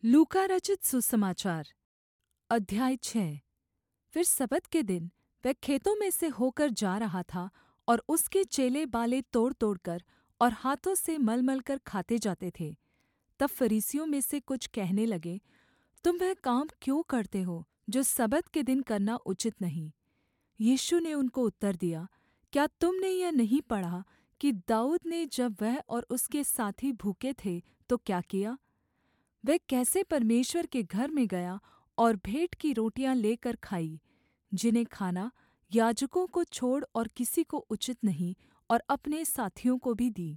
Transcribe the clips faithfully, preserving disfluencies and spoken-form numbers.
लूका रचित सुसमाचार अध्याय छः। फिर सबत के दिन वह खेतों में से होकर जा रहा था, और उसके चेले बालें तोड़-तोड़कर और हाथों से मल-मल कर खाते जाते थे। तब फरीसियों में से कुछ कहने लगे, तुम वह काम क्यों करते हो जो सबत के दिन करना उचित नहीं? यीशु ने उनको उत्तर दिया, क्या तुम ने यह नहीं पढ़ा कि दाऊद ने जब वह और उसके साथी भूखे थे तो क्या किया? वह कैसे परमेश्वर के घर में गया और भेंट की रोटियाँ लेकर खाई, जिन्हें खाना याजकों को छोड़ और किसी को उचित नहीं, और अपने साथियों को भी दी।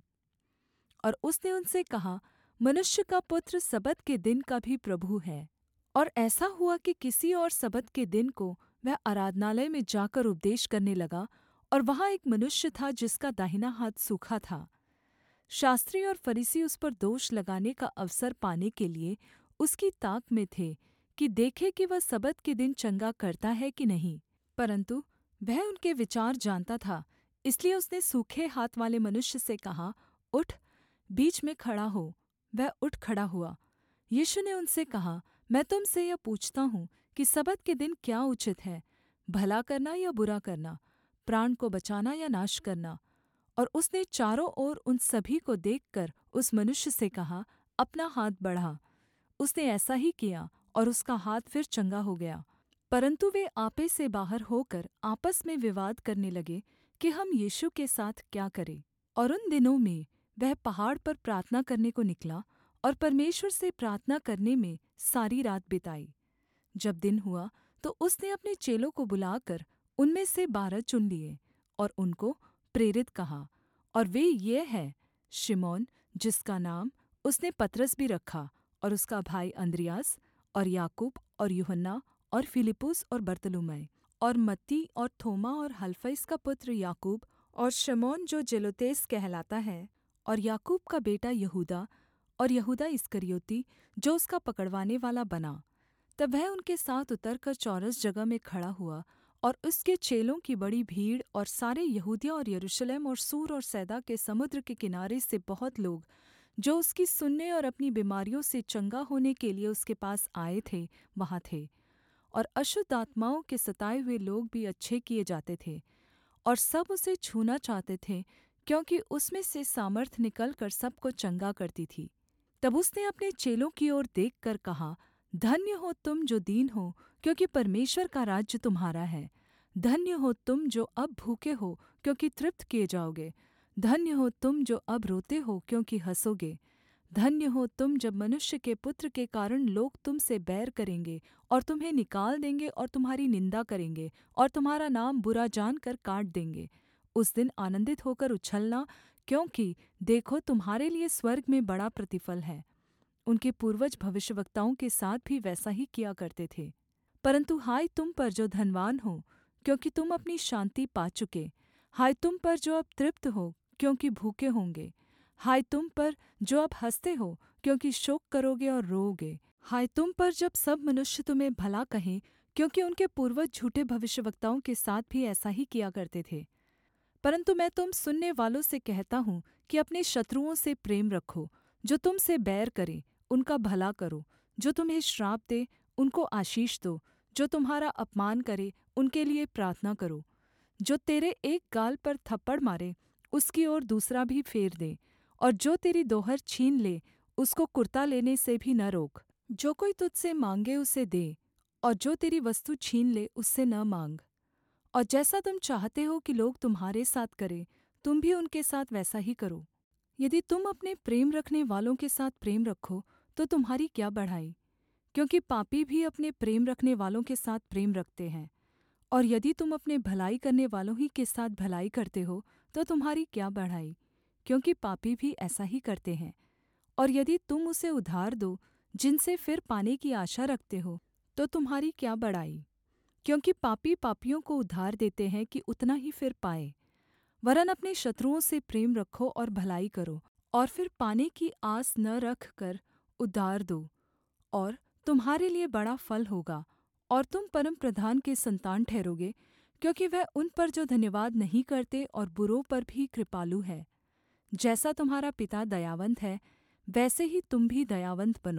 और उसने उनसे कहा, मनुष्य का पुत्र सबत के दिन का भी प्रभु है। और ऐसा हुआ कि किसी और सबत के दिन को वह आराधनालय में जाकर उपदेश करने लगा, और वहाँ एक मनुष्य था जिसका दाहिना हाथ सूखा था। शास्त्री और फरीसी उस पर दोष लगाने का अवसर पाने के लिए उसकी ताक में थे कि देखे कि वह सबत के दिन चंगा करता है कि नहीं। परन्तु वह उनके विचार जानता था, इसलिए उसने सूखे हाथ वाले मनुष्य से कहा, उठ, बीच में खड़ा हो। वह उठ खड़ा हुआ। यीशु ने उनसे कहा, मैं तुम से यह पूछता हूँ कि सबत के दिन क्या उचित है, भला करना या बुरा करना, प्राण को बचाना या नाश करना? और उसने चारों ओर उन सभी को देखकर उस मनुष्य से कहा, अपना हाथ बढ़ा। उसने ऐसा ही किया, और उसका हाथ फिर चंगा हो गया। परन्तु वे आपे से बाहर होकर आपस में विवाद करने लगे कि हम यीशु के साथ क्या करें। और उन दिनों में वह पहाड़ पर प्रार्थना करने को निकला, और परमेश्वर से प्रार्थना करने में सारी रात बिताई। जब दिन हुआ तो उसने अपने चेलों को बुलाकर उनमें से बारह चुन लिए, और उनको प्रेरित कहा। और वे ये हैं, शिमोन जिसका नाम उसने पतरस भी रखा, और उसका भाई अन्द्रियास, और याकूब और यूहन्ना, और फिलिप्पुस और बरतुल्मै, और मत्ती और थोमा, और हलफईस का पुत्र याकूब, और शमौन जो जेलोतेस कहलाता है, और याकूब का बेटा यहूदा, और यहूदा इस्करियोती जो उसका पकड़वाने वाला बना। तब वह उनके साथ उतरकर चौरस जगह में खड़ा हुआ, और उसके चेलों की बड़ी भीड़ और सारे यहूदिया और यरूशलेम और सूर और सैदा के समुद्र के किनारे से बहुत लोग, जो उसकी सुनने और अपनी बीमारियों से चंगा होने के लिए उसके पास आए थे, वहाँ थे। और अशुद्ध आत्माओं के सताए हुए लोग भी अच्छे किए जाते थे, और सब उसे छूना चाहते थे, क्योंकि उसमें से सामर्थ निकलकर सबको चंगा करती थी। तब उसने अपने चेलों की ओर देखकर कहा, धन्य हो तुम जो दीन हो, क्योंकि परमेश्वर का राज्य तुम्हारा है। धन्य हो तुम जो अब भूखे हो, क्योंकि तृप्त किए जाओगे। धन्य हो तुम जो अब रोते हो, क्योंकि हँसोगे। धन्य हो तुम जब मनुष्य के पुत्र के कारण लोग तुम से बैर करेंगे, और तुम्हें निकाल देंगे, और तुम्हारी निन्दा करेंगे, और तुम्हारा नाम बुरा जानकर काट देंगे। उस दिन आनन्दित होकर उछलना, क्योंकि देखो तुम्हारे लिए स्वर्ग में बड़ा प्रतिफल है। उनके पूर्वज भविष्यवक्ताओं के साथ भी वैसा ही किया करते थे। परन्तु हाय तुम पर जो धनवान हो, क्योंकि तुम अपनी शान्ति पा चुके। हाय तुम पर जो अब तृप्त हो, क्योंकि भूखे होंगे। हाय तुम पर जो अब हँसते हो, क्योंकि शोक करोगे और रोओगे। हाय तुम पर जब सब मनुष्य तुम्हें भला कहें, क्योंकि उनके पूर्वज झूठे भविष्यवक्ताओं के साथ भी ऐसा ही किया करते थे। परन्तु मैं तुम सुनने वालों से कहता हूँ कि अपने शत्रुओं से प्रेम रखो, जो तुम से बैर करें उनका भला करो, जो तुम्हें श्राप दे उनको आशीष दो, जो तुम्हारा अपमान करे उनके लिए प्रार्थना करो। जो तेरे एक गाल पर थप्पड़ मारे उसकी ओर दूसरा भी फेर दे, और जो तेरी दोहर छीन ले उसको कुर्ता लेने से भी न रोक। जो कोई तुझसे माँगे उसे दे, और जो तेरी वस्तु छीन ले उससे न माँग। और जैसा तुम चाहते हो कि लोग तुम्हारे साथ करें, तुम भी उनके साथ वैसा ही करो। यदि तुम अपने प्रेम रखने वालों के साथ प्रेम रखो तो तुम्हारी क्या बढ़ाई, क्योंकि पापी भी अपने प्रेम रखने वालों के साथ प्रेम रखते हैं। और यदि तुम अपने भलाई करने वालों ही के साथ भलाई करते हो तो तुम्हारी क्या बढ़ाई, क्योंकि पापी भी ऐसा ही करते हैं। और यदि तुम उसे उधार दो जिनसे फिर पाने की आशा रखते हो, तो तुम्हारी क्या बढ़ाई, क्योंकि पापी पापियों को उधार देते हैं कि उतना ही फिर पाए। वरन् अपने शत्रुओं से प्रेम रखो और भलाई करो, और फिर पाने की आस न रखकर उधार दो, और तुम्हारे लिए बड़ा फल होगा, और तुम परमप्रधान के सन्तान ठहरोगे, क्योंकि वह उन पर जो धन्यवाद नहीं करते और बुरों पर भी कृपालु है। जैसा तुम्हारा पिता दयावन्त है, वैसे ही तुम भी दयावन्त बनो।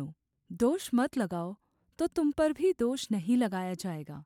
दोष मत लगाओ, तो तुम पर भी दोष नहीं लगाया जाएगा।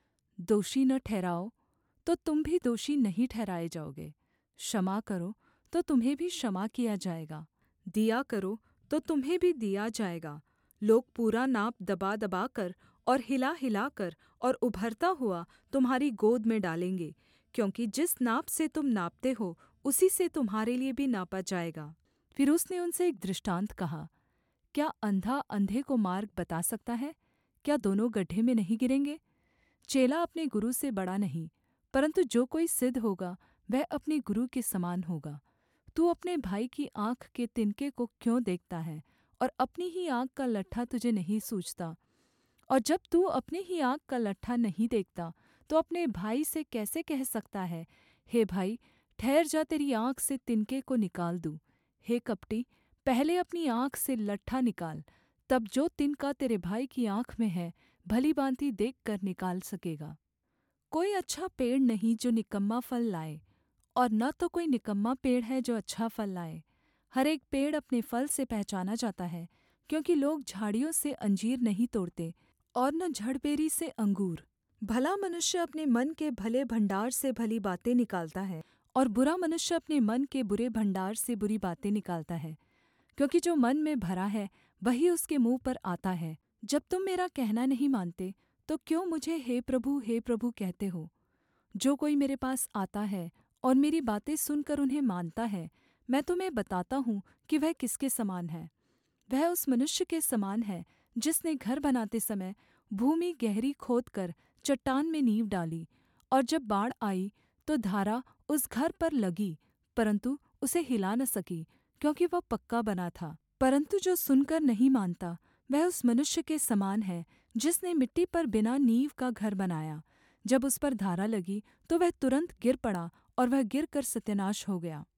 दोषी न ठहराओ, तो तुम भी दोषी नहीं ठहराए जाओगे। क्षमा करो, तो तुम्हें भी क्षमा किया जाएगा। दिया करो, तो तुम्हें भी दिया जाएगा। लोग पूरा नाप दबा दबाकर और हिला हिलाकर और उभरता हुआ तुम्हारी गोद में डालेंगे, क्योंकि जिस नाप से तुम नापते हो, उसी से तुम्हारे लिए भी नापा जाएगा। फिर उसने उनसे एक दृष्टान्त कहा, क्या अंधा अंधे को मार्ग बता सकता है? क्या दोनों गड्ढे में नहीं गिरेंगे? चेला अपने गुरु से बड़ा नहीं, परन्तु जो कोई सिद्ध होगा वह अपने गुरु के समान होगा। तू अपने भाई की आँख के तिनके को क्यों देखता है, और अपनी ही आँख का लट्ठा तुझे नहीं सूझता? और जब तू अपनी ही आँख का लट्ठा नहीं देखता, तो अपने भाई से कैसे कह सकता है, हे भाई, ठहर जा, तेरी आँख से तिनके को निकाल दूँ? हे कपटी, पहले अपनी आँख से लट्ठा निकाल, तब जो तिनका तेरे भाई की आँख में है भली-भाँति देखकर निकाल सकेगा। कोई अच्छा पेड़ नहीं जो निकम्मा फल लाए, और न तो कोई निकम्मा पेड़ है जो अच्छा फल लाए। हर एक पेड़ अपने फल से पहचाना जाता है, क्योंकि लोग झाड़ियों से अंजीर नहीं तोड़ते और न झड़बेरी से अंगूर। भला मनुष्य अपने मन के भले भण्डार से भली बातें निकालता है, और बुरा मनुष्य अपने मन के बुरे भण्डार से बुरी बातें निकालता है, क्योंकि जो मन में भरा है वही उसके मुँह पर आता है। जब तुम मेरा कहना नहीं मानते, तो क्यों मुझे हे प्रभु हे प्रभु कहते हो? जो कोई मेरे पास आता है और मेरी बातें सुनकर उन्हें मानता है, मैं तुम्हें बताता हूँ कि वह किसके समान है। वह उस मनुष्य के समान है जिसने घर बनाते समय भूमि गहरी खोदकर चट्टान में नींव डाली, और जब बाढ़ आई तो धारा उस घर पर लगी, परन्तु उसे हिला न सकी, क्योंकि वह पक्का बना था। परन्तु जो सुनकर नहीं मानता, वह उस मनुष्य के समान है जिसने मिट्टी पर बिना नींव का घर बनाया। जब उस पर धारा लगी तो वह तुरन्त गिर पड़ा, और वह गिरकर सत्यानाश हो गया।